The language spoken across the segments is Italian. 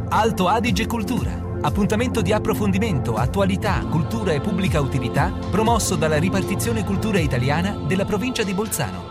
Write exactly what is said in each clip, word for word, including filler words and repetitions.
Alto Adige Cultura. Appuntamento di approfondimento, attualità, cultura e pubblica utilità promosso dalla Ripartizione Cultura Italiana della provincia di Bolzano.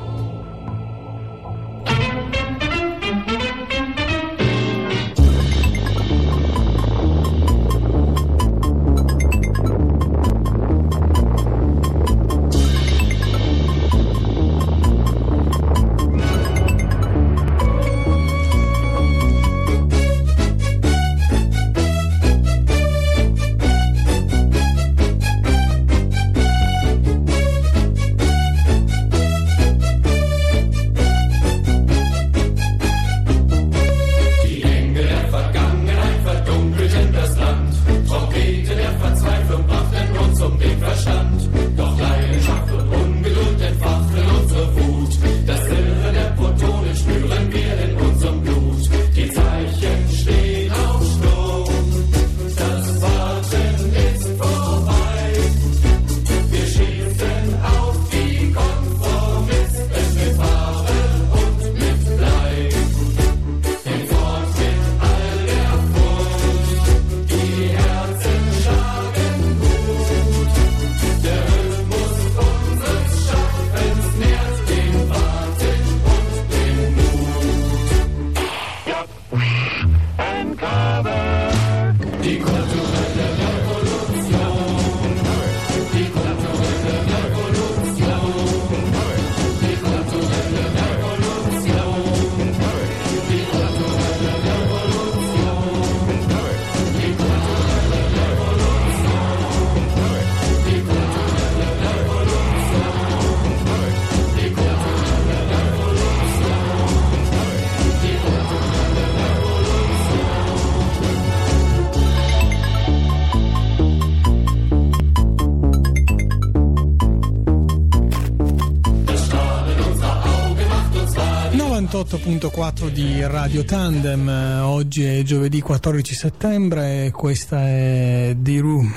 novantotto virgola quattro di Radio Tandem. Oggi è giovedì quattordici settembre e questa è The Room.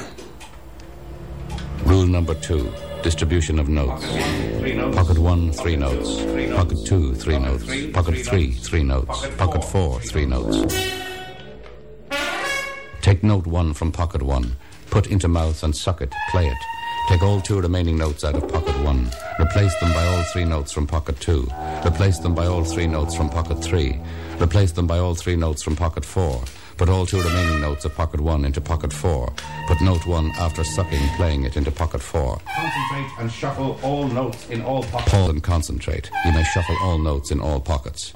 Rule number two. Distribution of notes. Pocket one, three notes. Pocket two, three notes. Pocket three, three notes. Pocket four, three notes. Take note one from pocket one. Put into mouth and suck it. Play it. Take all two remaining notes out of pocket one. Replace them by all three notes from pocket two. Replace them by all three notes from pocket three. Replace them by all three notes from pocket four. Put all two remaining notes of pocket one into pocket four. Put note one after sucking, playing it into pocket four. Concentrate and shuffle all notes in all pockets. Pause and concentrate. You may shuffle all notes in all pockets.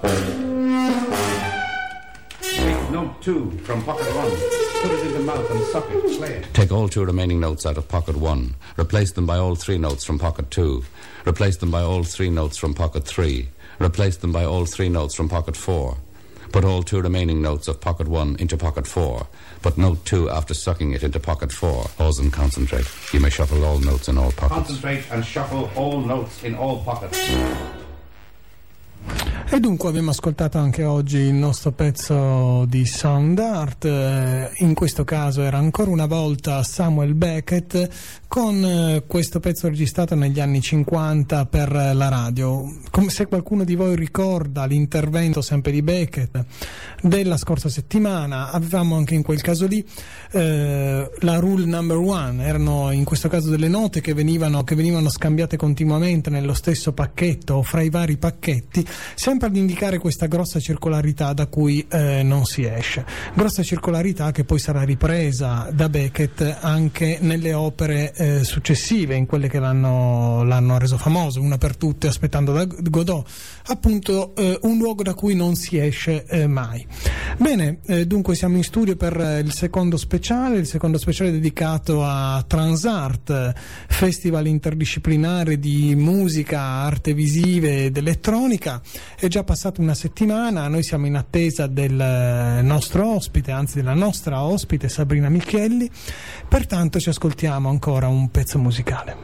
Take note two from pocket one. Put it in the mouth and suck it. Play it. Take all two remaining notes out of pocket one. Replace them by all three notes from pocket two. Replace them by all three notes from pocket three. Replace them by all three notes from pocket four. Put all two remaining notes of pocket one into pocket four. Put note two after sucking it into pocket four. Pause and concentrate. You may shuffle all notes in all pockets. Concentrate and shuffle all notes in all pockets. E dunque abbiamo ascoltato anche oggi il nostro pezzo di sound art, in questo caso era ancora una volta Samuel Beckett con questo pezzo registrato negli anni cinquanta per la radio. Come se qualcuno di voi ricorda l'intervento sempre di Beckett della scorsa settimana, avevamo anche in quel caso lì eh, la rule number one, erano in questo caso delle note che venivano, che venivano scambiate continuamente nello stesso pacchetto o fra i vari pacchetti, sempre ad indicare questa grossa circolarità da cui eh, non si esce, grossa circolarità che poi sarà ripresa da Beckett anche nelle opere eh, successive, in quelle che l'hanno, l'hanno reso famoso, una per tutte Aspettando da Godot, appunto eh, un luogo da cui non si esce eh, mai. Bene, eh, dunque siamo in studio per eh, il secondo speciale, il secondo speciale dedicato a Transart, festival interdisciplinare di musica, arte visive ed elettronica. È già passata una settimana, noi siamo in attesa del nostro ospite, anzi della nostra ospite Sabrina Michielli, pertanto ci ascoltiamo ancora un pezzo musicale.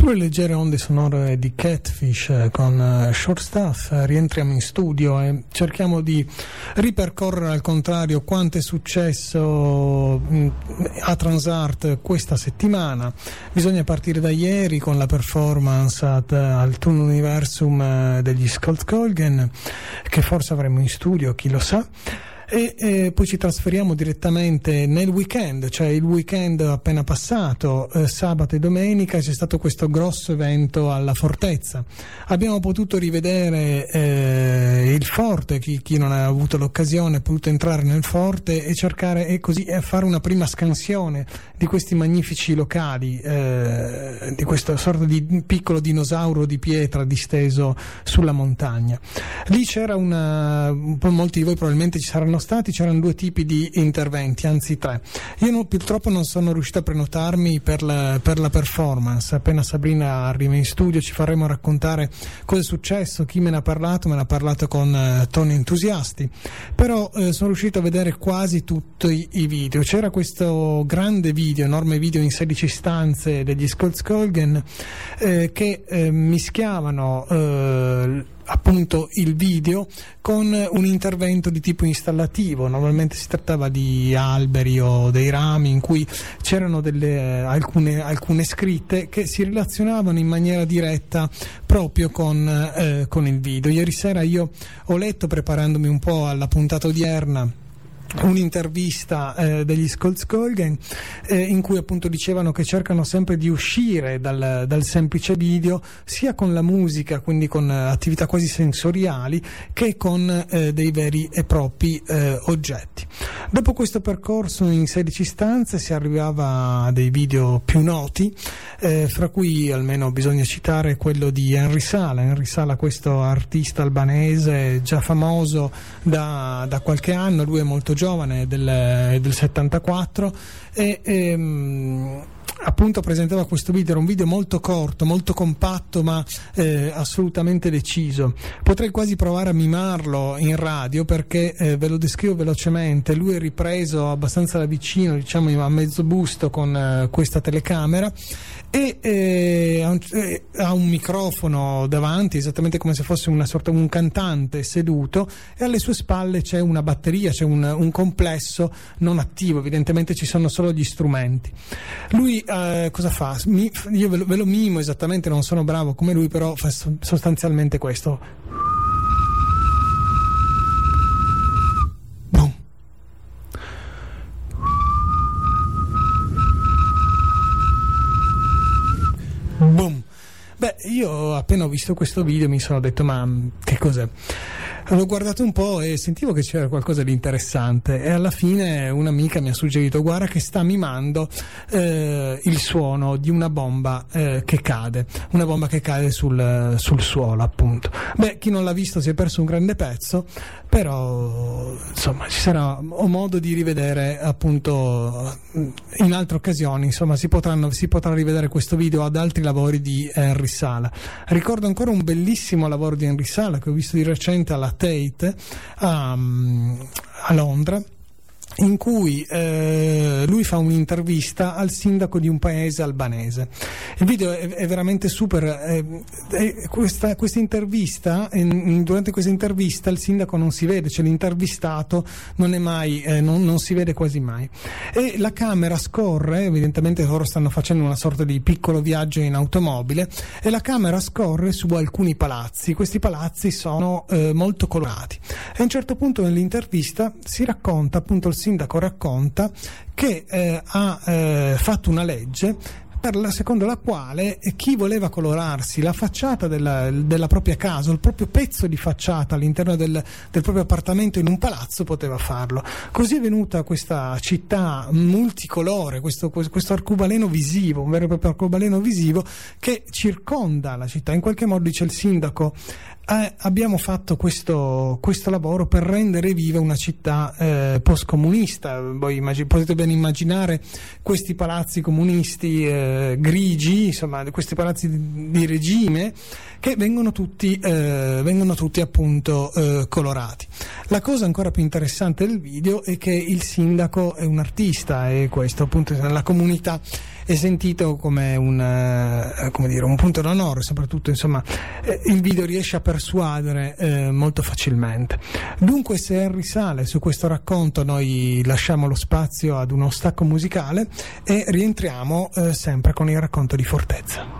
Sulle leggere onde sonore di Catfish con uh, Short Stuff uh, rientriamo in studio e cerchiamo di ripercorrere al contrario quanto è successo mh, a Transart questa settimana. Bisogna partire da ieri con la performance at, uh, al Toon Universum uh, degli Skullskolgen, che forse avremo in studio, chi lo sa. E, e poi ci trasferiamo direttamente nel weekend, cioè il weekend appena passato, eh, sabato e domenica c'è stato questo grosso evento alla Fortezza. Abbiamo potuto rivedere eh, il forte, chi, chi non ha avuto l'occasione ha potuto entrare nel forte e cercare e così e fare una prima scansione di questi magnifici locali, eh, di questa sorta di piccolo dinosauro di pietra disteso sulla montagna. Lì c'era una, molti di voi probabilmente ci saranno stati, c'erano due tipi di interventi, anzi tre. Io non, purtroppo non sono riuscito a prenotarmi per la, per la performance. Appena Sabrina arriva in studio ci faremo raccontare cosa è successo, chi me ne ha parlato, me ne ha parlato con uh, Tony Entusiasti, però uh, sono riuscito a vedere quasi tutti i video. C'era questo grande video, enorme video in sedici stanze degli Skullskolgen eh, che eh, mischiavano eh, appunto il video con un intervento di tipo installativo. Normalmente si trattava di alberi o dei rami in cui c'erano delle, alcune, alcune scritte che si relazionavano in maniera diretta proprio con, eh, con il video. Ieri sera io ho letto, preparandomi un po' alla puntata odierna, un'intervista eh, degli Skullskolgen eh, in cui appunto dicevano che cercano sempre di uscire dal, dal semplice video, sia con la musica, quindi con eh, attività quasi sensoriali, che con eh, dei veri e propri eh, oggetti. Dopo questo percorso in sedici stanze si arrivava a dei video più noti, eh, fra cui almeno bisogna citare quello di Henry Sala. Henry Sala, questo artista albanese già famoso da, da qualche anno, lui è molto giovane, del, del settantaquattro, e ehm, appunto presentava questo video. Era un video molto corto, molto compatto, ma eh, assolutamente deciso. Potrei quasi provare a mimarlo in radio, perché eh, ve lo descrivo velocemente. Lui è ripreso abbastanza da vicino, diciamo a mezzo busto, con eh, questa telecamera, e eh, ha, un, eh, ha un microfono davanti, esattamente come se fosse una sorta un cantante seduto, e alle sue spalle c'è una batteria, c'è un, un complesso non attivo, evidentemente ci sono solo gli strumenti. Lui eh, cosa fa? Mi, io ve lo, ve lo mimo esattamente, non sono bravo come lui, però fa sostanzialmente questo. Boom. Boom. Beh, io appena ho visto questo video mi sono detto: ma che cos'è? L'ho guardato un po' e sentivo che c'era qualcosa di interessante, e alla fine un'amica mi ha suggerito: guarda che sta mimando eh, il suono di una bomba eh, che cade, una bomba che cade sul, sul suolo, appunto. Beh, chi non l'ha visto si è perso un grande pezzo, però insomma ci sarà ho modo di rivedere appunto in altre occasioni, insomma si potranno si potrà rivedere questo video ad altri lavori di Henry Sala. Ricordo ancora un bellissimo lavoro di Henry Sala che ho visto di recente alla Tate a, a Londra, in cui eh, lui fa un'intervista al sindaco di un paese albanese. Il video è, è veramente super. Eh, eh, questa, questa intervista, in, durante questa intervista il sindaco non si vede, cioè l'intervistato non è mai, eh, non, non si vede quasi mai, e la camera scorre, evidentemente loro stanno facendo una sorta di piccolo viaggio in automobile, e la camera scorre su alcuni palazzi. Questi palazzi sono eh, molto colorati, e a un certo punto nell'intervista si racconta, appunto il sindaco racconta che eh, ha eh, fatto una legge per la, secondo la quale chi voleva colorarsi la facciata della, della propria casa, il proprio pezzo di facciata all'interno del, del proprio appartamento in un palazzo, poteva farlo. Così è venuta questa città multicolore, questo, questo arcobaleno visivo, un vero e proprio arcobaleno visivo che circonda la città. In qualche modo, dice il sindaco, Eh, abbiamo fatto questo, questo lavoro per rendere viva una città eh, post-comunista. Voi immagin- potete ben immaginare questi palazzi comunisti eh, grigi, insomma questi palazzi di, di regime, che vengono tutti, eh, vengono tutti appunto eh, colorati. La cosa ancora più interessante del video è che il sindaco è un artista e questo appunto nella comunità è sentito come un, eh, come dire, un punto d'onore, soprattutto insomma eh, il video riesce a persuadere eh, molto facilmente. Dunque, se risale su questo racconto, noi lasciamo lo spazio ad uno stacco musicale e rientriamo eh, sempre con il racconto di Fortezza.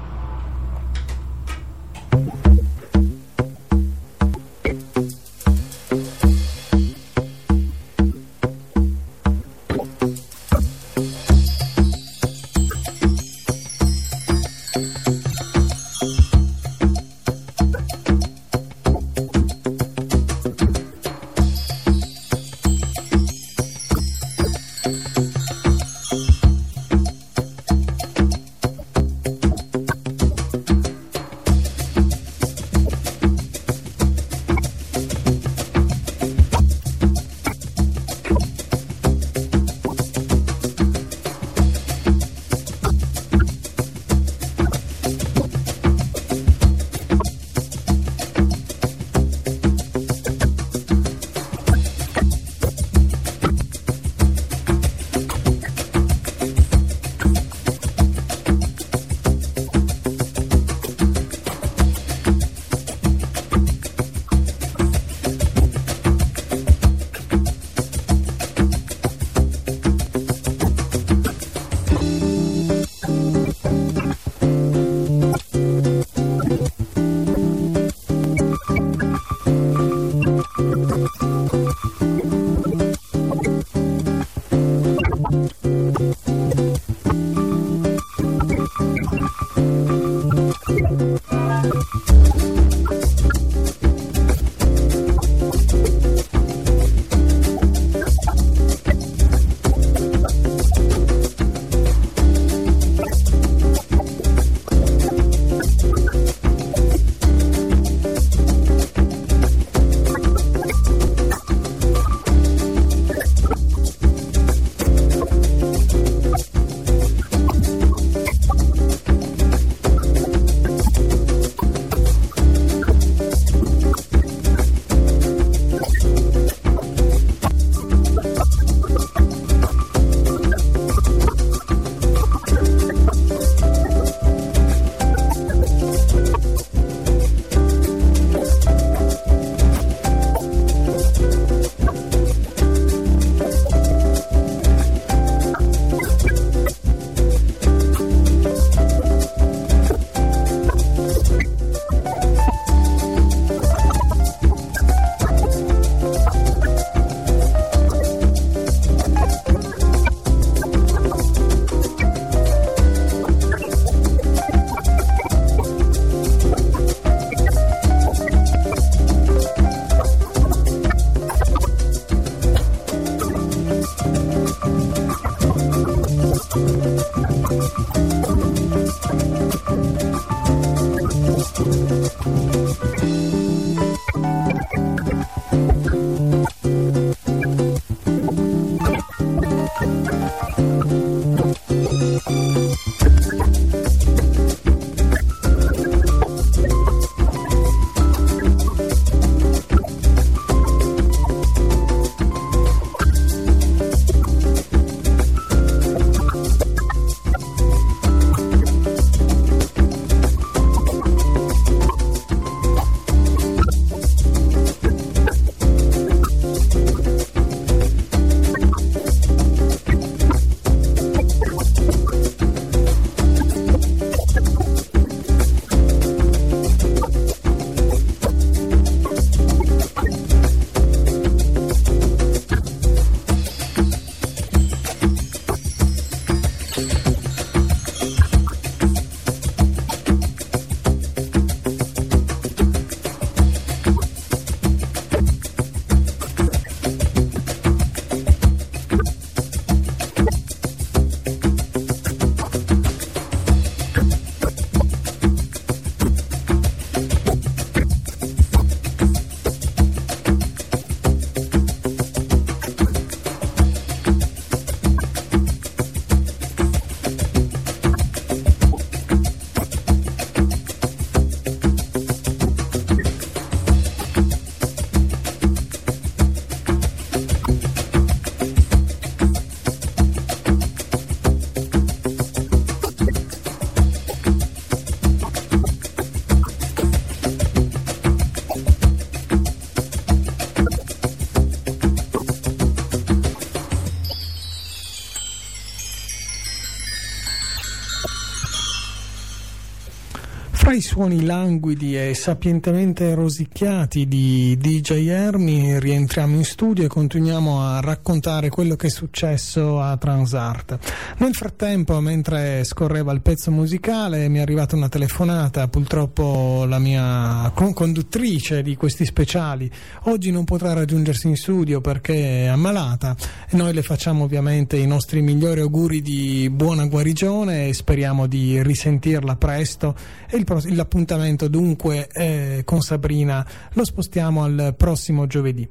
Ai suoni languidi e sapientemente rosicchiati di D J Ermi rientriamo in studio e continuiamo a raccontare quello che è successo a Transart. Nel frattempo, mentre scorreva il pezzo musicale, mi è arrivata una telefonata. Purtroppo la mia conduttrice di questi speciali oggi non potrà raggiungersi in studio perché è ammalata, e noi le facciamo ovviamente i nostri migliori auguri di buona guarigione e speriamo di risentirla presto. E il l'appuntamento dunque eh, con Sabrina lo spostiamo al prossimo giovedì.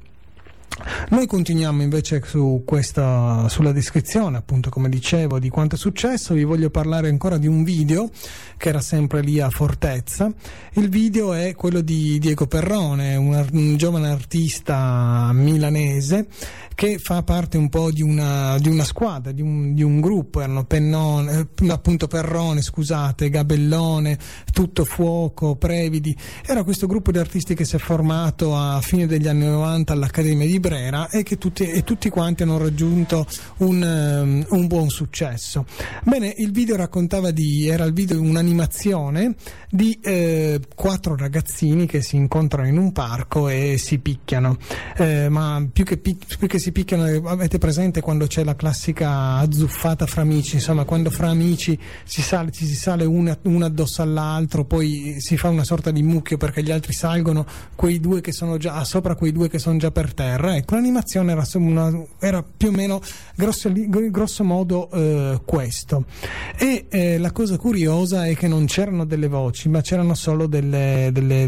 Noi continuiamo invece su questa, sulla descrizione, appunto, come dicevo, di quanto è successo. Vi voglio parlare ancora di un video che era sempre lì a Fortezza. Il video è quello di Diego Perrone, un, un giovane artista milanese che fa parte un po' di una, di una squadra, di un, di un gruppo. Erano Pennone, eh, appunto Perrone, scusate, Gabellone, Tutto Fuoco, Previdi. Era questo gruppo di artisti che si è formato a fine degli anni novanta all'Accademia di Brera e che tutti, e tutti quanti hanno raggiunto un, um, un buon successo. Bene, il video raccontava di, era il video un'animazione di eh, quattro ragazzini che si incontrano in un parco e si picchiano, eh, ma più che, pic- più che si picchiano, avete presente quando c'è la classica azzuffata fra amici, insomma quando fra amici si sale, ci si sale una, una addosso all'altro, poi si fa una sorta di mucchio perché gli altri salgono quei due che sono già sopra quei due che sono già per terra. Ecco, l'animazione era, una, era più o meno grosso, grosso modo eh, questo. E eh, la cosa curiosa è che non c'erano delle voci, ma c'erano solo delle, delle,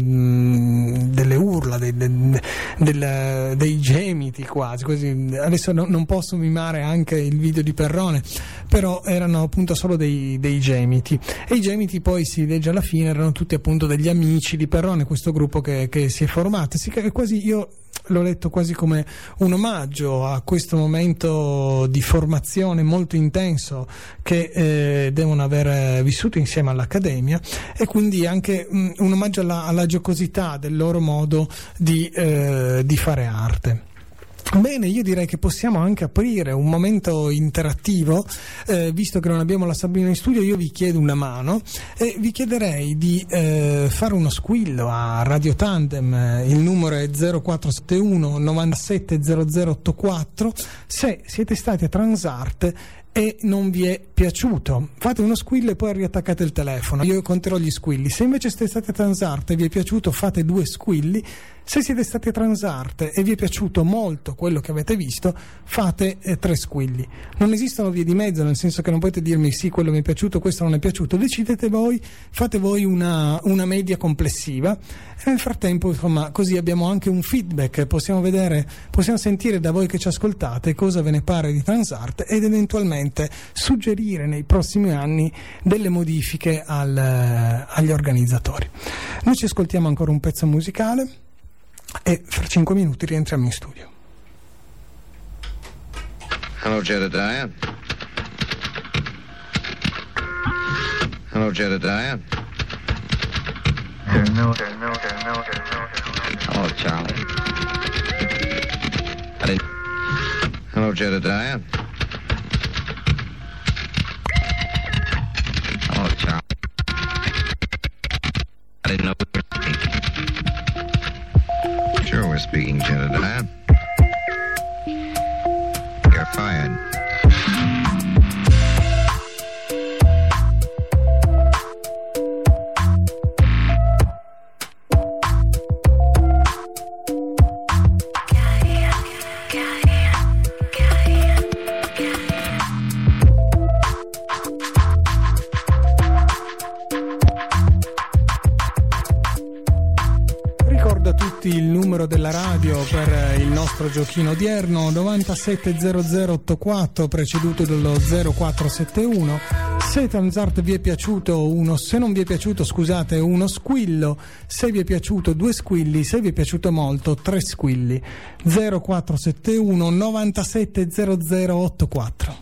mh, delle urla, dei, dei, dei, dei gemiti quasi, così. Adesso no, non posso mimare anche il video di Perrone, però erano appunto solo dei, dei gemiti, e i gemiti poi si legge alla fine erano tutti appunto degli amici di Perrone, questo gruppo che, che si è formato. Si, quasi io l'ho letto quasi come un omaggio a questo momento di formazione molto intenso che eh, devono aver vissuto insieme all'Accademia, e quindi anche mh, un omaggio alla, alla giocosità del loro modo di, eh, di fare arte. Bene, io direi che possiamo anche aprire un momento interattivo, eh, visto che non abbiamo la Sabrina in studio. Io vi chiedo una mano e vi chiederei di eh, fare uno squillo a Radio Tandem. Il numero è zero quattro sette uno novantasette zero zero ottantaquattro. Se siete stati a Transart e non vi è piaciuto, fate uno squillo e poi riattaccate il telefono. Io conterò gli squilli. Se invece siete stati a Transart e vi è piaciuto, fate due squilli. Se siete stati a Transart e vi è piaciuto molto quello che avete visto, fate eh, tre squilli. Non esistono vie di mezzo, nel senso che non potete dirmi sì, quello mi è piaciuto, questo non è piaciuto. Decidete voi, fate voi una, una media complessiva, e nel frattempo, insomma, così abbiamo anche un feedback, possiamo vedere, possiamo sentire da voi che ci ascoltate cosa ve ne pare di Transart, ed eventualmente suggerire nei prossimi anni delle modifiche al, agli organizzatori. Noi ci ascoltiamo ancora un pezzo musicale e fra cinque minuti rientriamo in studio. Hello, Jedediah. Hello, Jedediah. Hello, Charlie. Hello, Jedediah. Hello, Charlie. I didn't know we were speaking. Sure, we're speaking, Jedediah. You're fired. Il numero della radio per il nostro giochino odierno novantasette zero zero ottantaquattro, preceduto dallo zero quattro sette uno. Se Transart vi è piaciuto, uno, se non vi è piaciuto, scusate, uno squillo. Se vi è piaciuto, due squilli. Se vi è piaciuto molto, tre squilli. zero quattro sette uno novantasette zero zero ottantaquattro.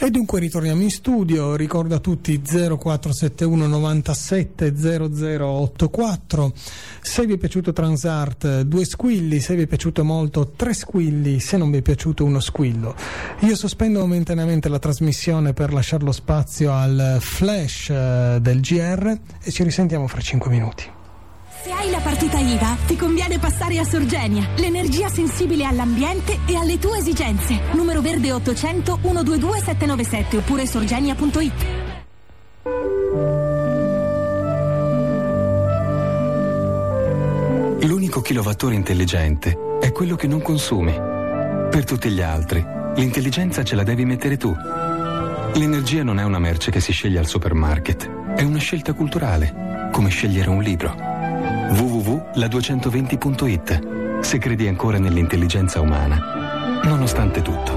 E dunque ritorniamo in studio, ricordo a tutti zero quattro sette uno novantasette zero zero ottantaquattro, se vi è piaciuto Transart due squilli, se vi è piaciuto molto tre squilli, se non vi è piaciuto uno squillo. Io sospendo momentaneamente la trasmissione per lasciare lo spazio al flash eh, del G R e ci risentiamo fra cinque minuti. Se hai la partita I V A, ti conviene passare a Sorgenia, l'energia sensibile all'ambiente e alle tue esigenze. Numero verde ottocento centodventidue settecentonovantasette oppure sorgenia punto it. L'unico kilowattore intelligente è quello che non consumi. Per tutti gli altri, l'intelligenza ce la devi mettere tu. L'energia non è una merce che si sceglie al supermarket, è una scelta culturale, come scegliere un libro. w w w punto la duecentoventi punto it, se credi ancora nell'intelligenza umana, nonostante tutto.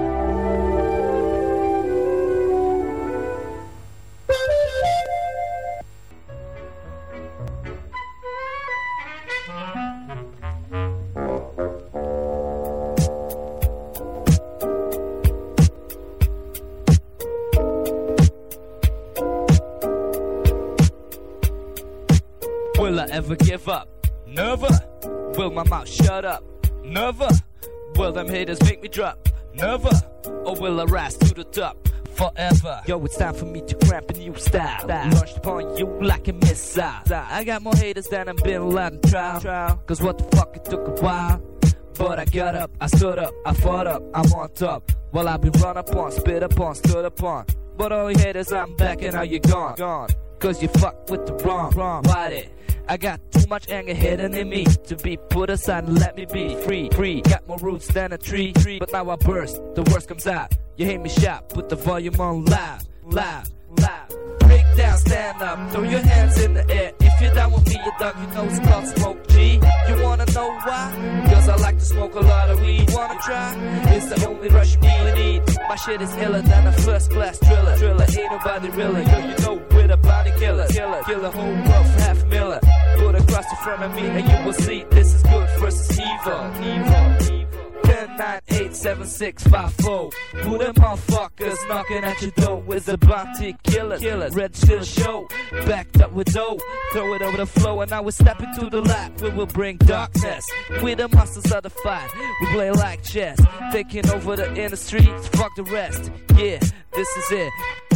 Will I ever give up? Never. Will my mouth shut up? Never. Will them haters make me drop? Never. Or will I rise to the top? Forever. Yo, it's time for me to cramp a new style. Launched upon you like a missile. I got more haters than I've been allowed to trial. Cause what the fuck, it took a while. But I got up, I stood up, I fought up, I'm on top. Well, I've been run upon, spit upon, stood upon. But all you haters, I'm back and now you're gone. Gone. Cause you fucked with the wrong. Wrong. Why did? I got too much anger hidden in me to be put aside and let me be free, free. Got more roots than a tree, tree. But now I burst, the worst comes out. You hate me shout, put the volume on loud, loud, loud. Break down, stand up, throw your hands in the air. If you're down with me, you dog, you know it's called Smoke G. You wanna know why? Cause I like to smoke a lot of weed. Wanna try? It's the only rush you really need. My shit is iller than a first class thriller. Thriller, ain't nobody realer. Yo, you know we're the bounty killers. Killer, kill a whole world for half a miller. Put a cross in front of me and you will see this is good versus evil. Evil, evil. ten, nine, eight, seven, six, five, four. Who them motherfuckers knocking at your door with the bounty killers? Killers, red still show, backed up with dough. Throw it over the flow and now we're stepping to the lap. We will bring darkness. We the masters of the fight. We play like chess, taking over the inner streets. Fuck the rest. Yeah, this is it.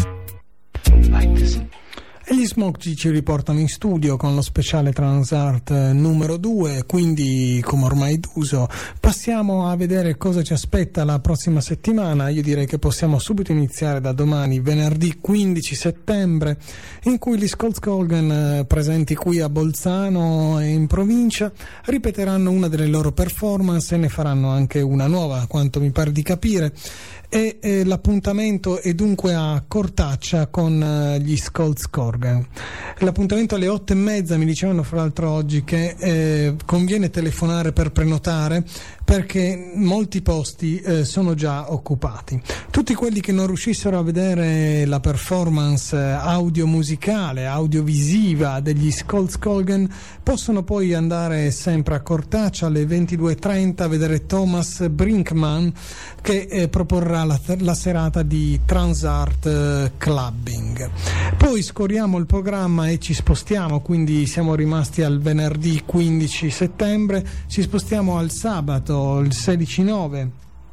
Like this. E gli Smoke G ci riportano in studio con lo speciale Transart numero due, quindi come ormai d'uso passiamo a vedere cosa ci aspetta la prossima settimana. Io direi che possiamo subito iniziare da domani, venerdì quindici settembre, in cui gli Skoldskolgen, presenti qui a Bolzano e in provincia, ripeteranno una delle loro performance e ne faranno anche una nuova, a quanto mi pare di capire. E eh, l'appuntamento è dunque a Cortaccia con eh, gli Skoldskolgen. L'appuntamento alle otto e mezza, mi dicevano fra l'altro oggi che eh, conviene telefonare per prenotare perché molti posti eh, sono già occupati. Tutti quelli che non riuscissero a vedere la performance audio musicale, audiovisiva degli Skoldskolgen possono poi andare sempre a Cortaccia alle ventidue e trenta a vedere Thomas Brinkman che eh, proporrà la, la serata di Transart eh, Clubbing. Poi scorriamo il programma e ci spostiamo, quindi siamo rimasti al venerdì quindici settembre, ci spostiamo al sabato il sedici nove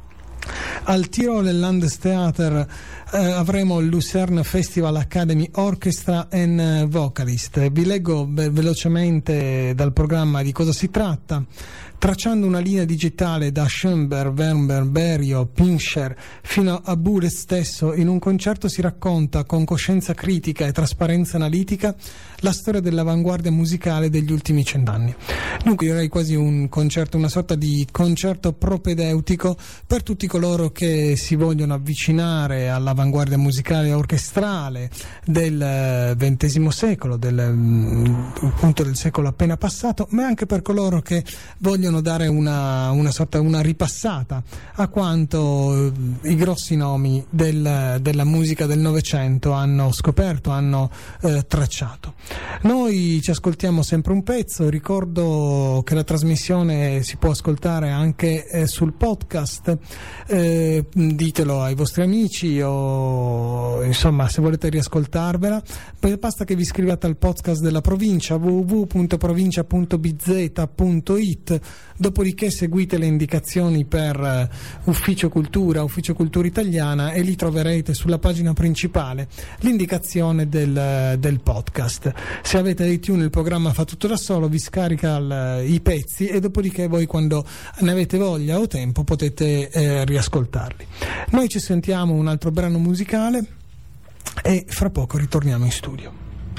al Tirol Landestheater. eh, avremo il Lucerne Festival Academy Orchestra and Vocalist. Vi leggo ve- velocemente dal programma di cosa si tratta. Tracciando una linea digitale da Schoenberg, Wernberg, Berio, Pincher fino a Boule stesso, in un concerto si racconta con coscienza critica e trasparenza analitica la storia dell'avanguardia musicale degli ultimi cent'anni. Dunque direi quasi un concerto, una sorta di concerto propedeutico per tutti coloro che si vogliono avvicinare all'avanguardia musicale orchestrale del ventesimo secolo, del, appunto del secolo appena passato, ma anche per coloro che vogliono dare una, una sorta una ripassata a quanto i grossi nomi del, della musica del Novecento hanno scoperto, hanno eh, tracciato. Noi ci ascoltiamo sempre un pezzo. Ricordo che la trasmissione si può ascoltare anche eh, sul podcast. Eh, eh, ditelo ai vostri amici, o insomma se volete riascoltarvela basta che vi iscriviate al podcast della provincia w w w punto provincia punto b z punto i t, dopodiché seguite le indicazioni per uh, Ufficio Cultura, Ufficio Cultura Italiana, e lì troverete sulla pagina principale l'indicazione del, del podcast. Se avete iTunes il programma fa tutto da solo, vi scarica il, i pezzi, e dopodiché voi quando ne avete voglia o tempo potete eh, riascoltarli. Noi ci sentiamo un altro brano musicale e fra poco ritorniamo in studio.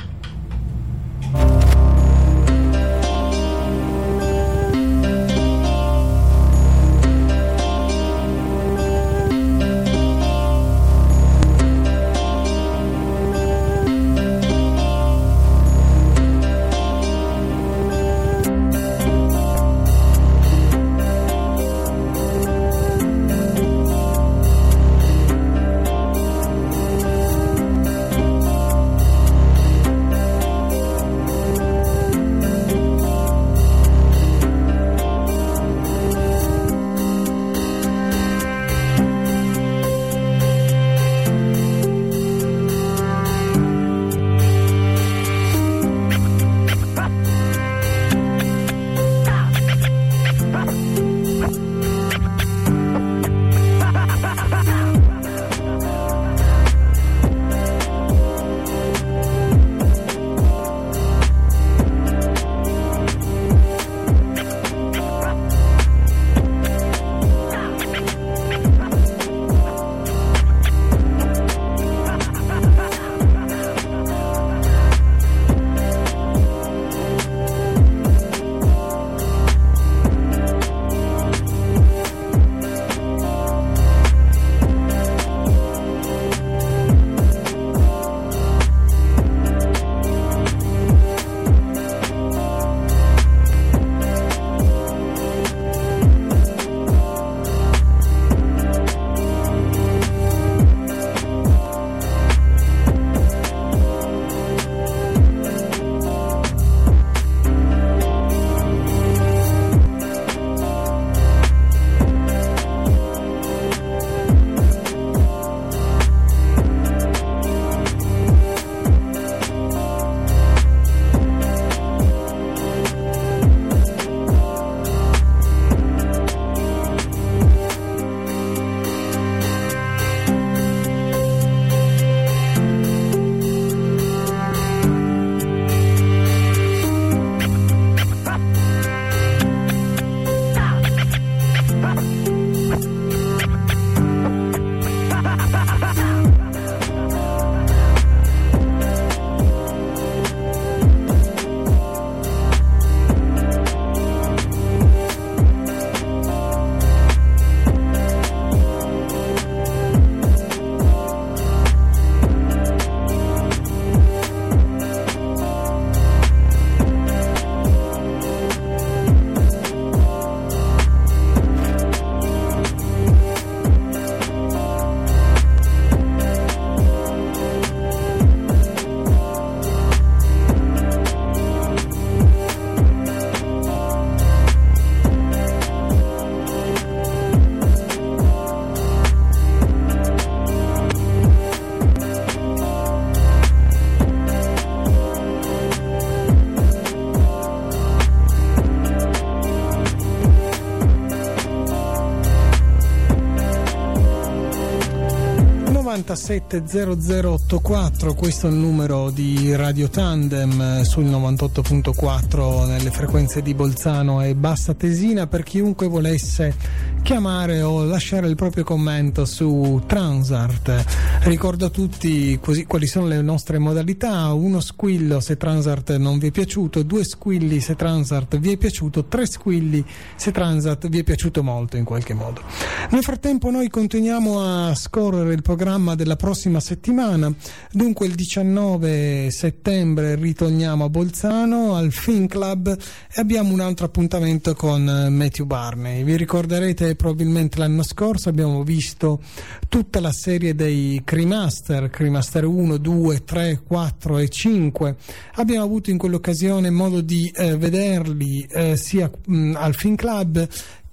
novantasette zero zero ottantaquattro, questo è il numero di Radio Tandem sul novantotto punto quattro nelle frequenze di Bolzano e Bassa Tesina, per chiunque volesse chiamare o lasciare il proprio commento su Transart. Ricordo a tutti così quali sono le nostre modalità: uno squillo se Transart non vi è piaciuto, due squilli se Transart vi è piaciuto, tre squilli se Transart vi è piaciuto molto in qualche modo. Nel frattempo noi continuiamo a scorrere il programma della prossima settimana. Dunque il diciannove settembre ritorniamo a Bolzano al Film Club e abbiamo un altro appuntamento con Matthew Barney. Vi ricorderete probabilmente l'anno scorso abbiamo visto tutta la serie dei Cremaster, Cremaster uno, due, tre, quattro e cinque. Abbiamo avuto in quell'occasione modo di eh, vederli eh, sia mh, al Film Club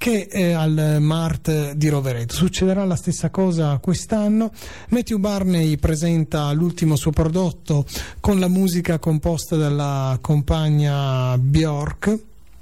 che eh, al Mart di Rovereto. Succederà la stessa cosa quest'anno. Matthew Barney presenta l'ultimo suo prodotto con la musica composta dalla compagna Bjork.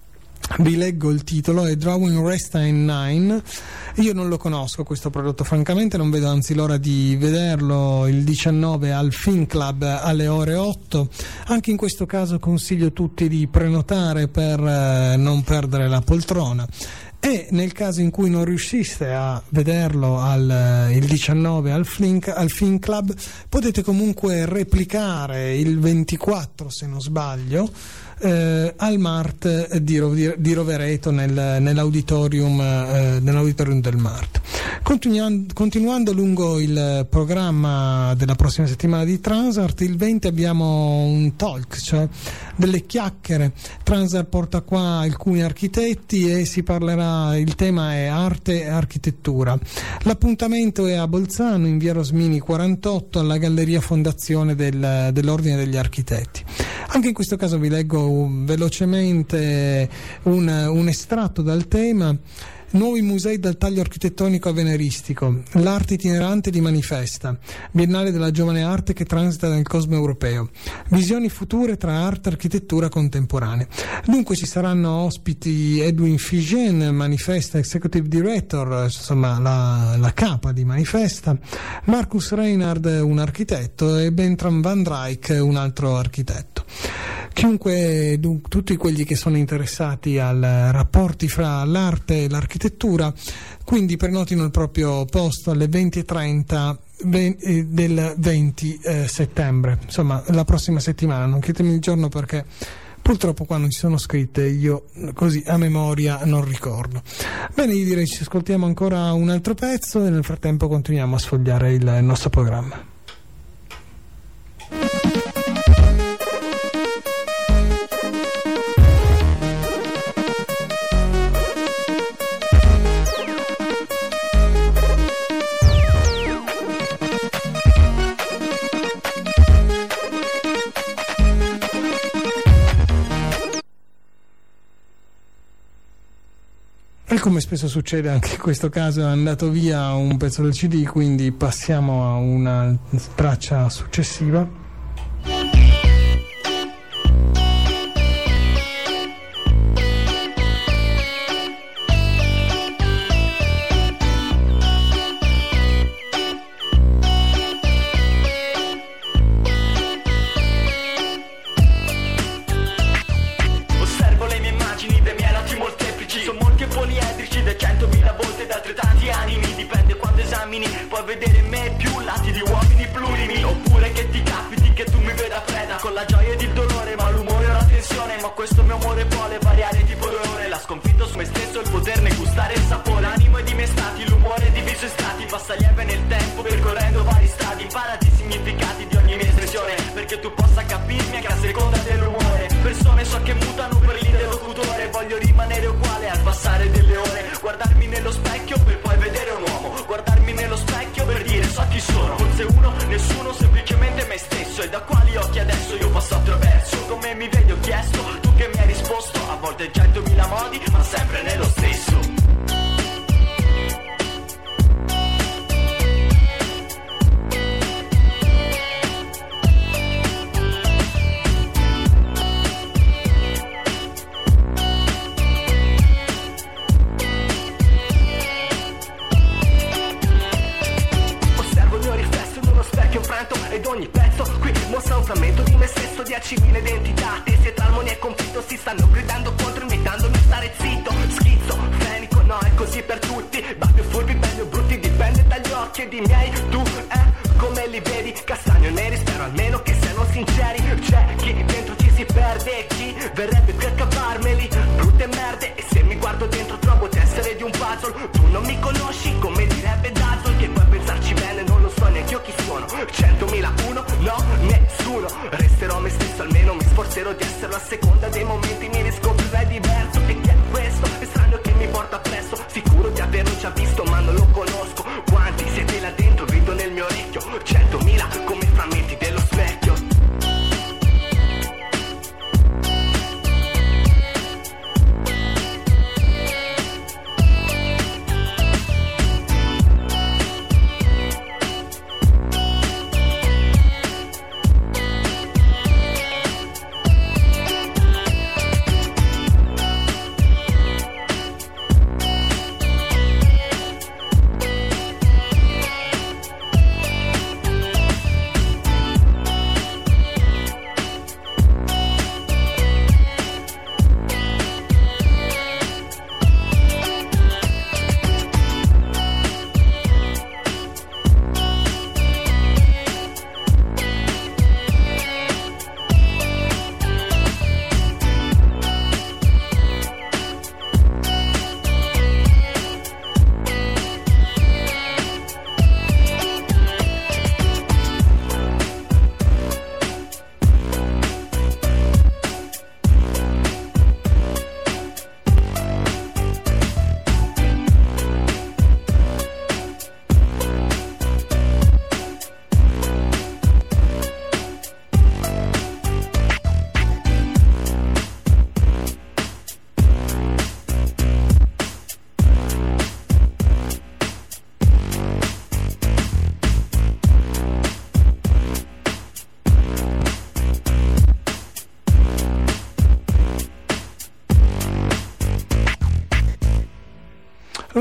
Vi leggo il titolo, è Drawing Resta in Nine. Io non lo conosco questo prodotto, francamente non vedo anzi l'ora di vederlo il diciannove al Film Club alle ore otto. Anche in questo caso consiglio tutti di prenotare per eh, non perdere la poltrona. E nel caso in cui non riusciste a vederlo al, il diciannove al Flink, al Film Club, potete comunque replicare il ventiquattro, se non sbaglio, eh, al Mart di, Ro- di Rovereto nel, nell'auditorium, eh, nell'auditorium del Mart. Continuando, continuando lungo il programma della prossima settimana di Transart, il venti abbiamo un talk, cioè delle chiacchiere. Transart porta qua alcuni architetti e si parlerà, il tema è arte e architettura. L'appuntamento è a Bolzano in via Rosmini quarantotto alla Galleria Fondazione del, dell'Ordine degli Architetti. Anche in questo caso vi leggo velocemente un, un estratto dal tema. Nuovi musei dal taglio architettonico avveniristico, l'arte itinerante di Manifesta, Biennale della giovane arte che transita nel cosmo europeo, visioni future tra arte e architettura contemporanea. Dunque ci saranno ospiti Edwin Figen, Manifesta Executive Director, insomma la, la capa di Manifesta, Marcus Reinhard, un architetto, e Bertram van Dijk, un altro architetto. Chiunque, dun, tutti quelli che sono interessati ai rapporti fra l'arte e l'architettura, quindi prenotino il proprio posto alle venti e trenta del venti eh, settembre, insomma la prossima settimana. Non chiedetemi il giorno perché purtroppo qua non ci sono scritte, io così a memoria non ricordo. Bene, io direi ci ascoltiamo ancora un altro pezzo e nel frattempo continuiamo a sfogliare il nostro programma. E come spesso succede anche in questo caso è andato via un pezzo del C D, quindi passiamo a una traccia successiva.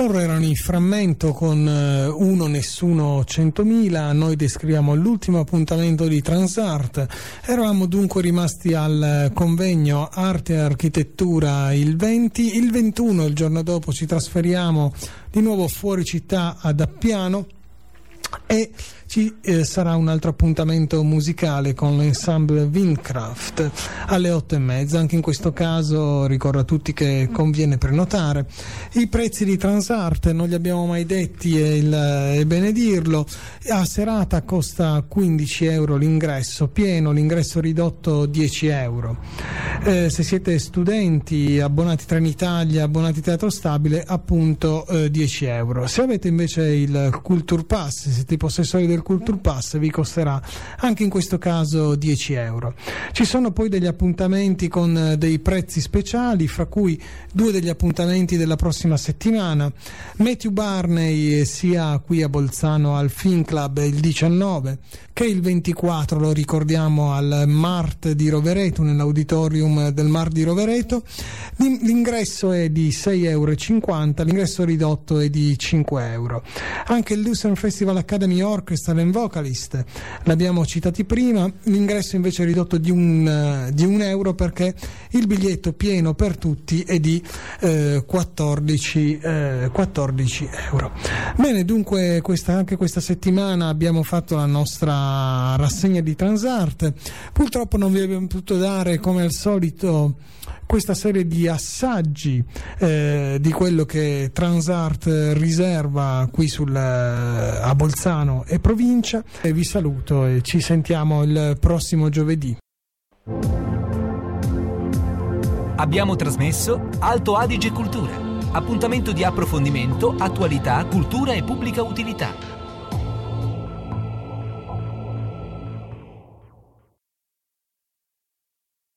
Loro erano in Frammento con eh, Uno Nessuno centomila. Noi descriviamo l'ultimo appuntamento di Transart. Eravamo dunque rimasti al convegno Arte e Architettura il venti. Il ventuno, il giorno dopo, ci trasferiamo di nuovo fuori città ad Appiano e ci eh, sarà un altro appuntamento musicale con l'ensemble Windkraft alle otto e mezza. Anche in questo caso ricordo a tutti che conviene prenotare. I prezzi di Transart non li abbiamo mai detti, è, il, è bene dirlo. A serata costa quindici euro l'ingresso pieno, l'ingresso ridotto dieci euro. Eh, se siete studenti, abbonati Trenitalia, abbonati Teatro Stabile, appunto eh, dieci euro. Se avete invece il Culture Pass, se siete i possessori del Culture Pass, vi costerà anche in questo caso dieci euro. Ci sono poi degli appuntamenti con dei prezzi speciali, fra cui due degli appuntamenti della prossima settimana. Matthew Barney sia qui a Bolzano al Film Club il diciannove, che il ventiquattro lo ricordiamo al Mart di Rovereto, nell'auditorium del Mart di Rovereto. L'ingresso è di sei euro e cinquanta, l'ingresso ridotto è di cinque euro. Anche il Lucerne Festival Academy Orchestra and Vocalist l'abbiamo citati prima, l'ingresso invece è ridotto di un, uh, di un euro, perché il biglietto pieno per tutti è di uh, quattordici euro. Bene, dunque questa, anche questa settimana abbiamo fatto la nostra rassegna di Transart. Purtroppo non vi abbiamo potuto dare, come al solito, questa serie di assaggi eh, di quello che Transart riserva qui sul, a Bolzano e provincia. E vi saluto e ci sentiamo il prossimo giovedì. Abbiamo trasmesso Alto Adige Cultura, appuntamento di approfondimento, attualità, cultura e pubblica utilità.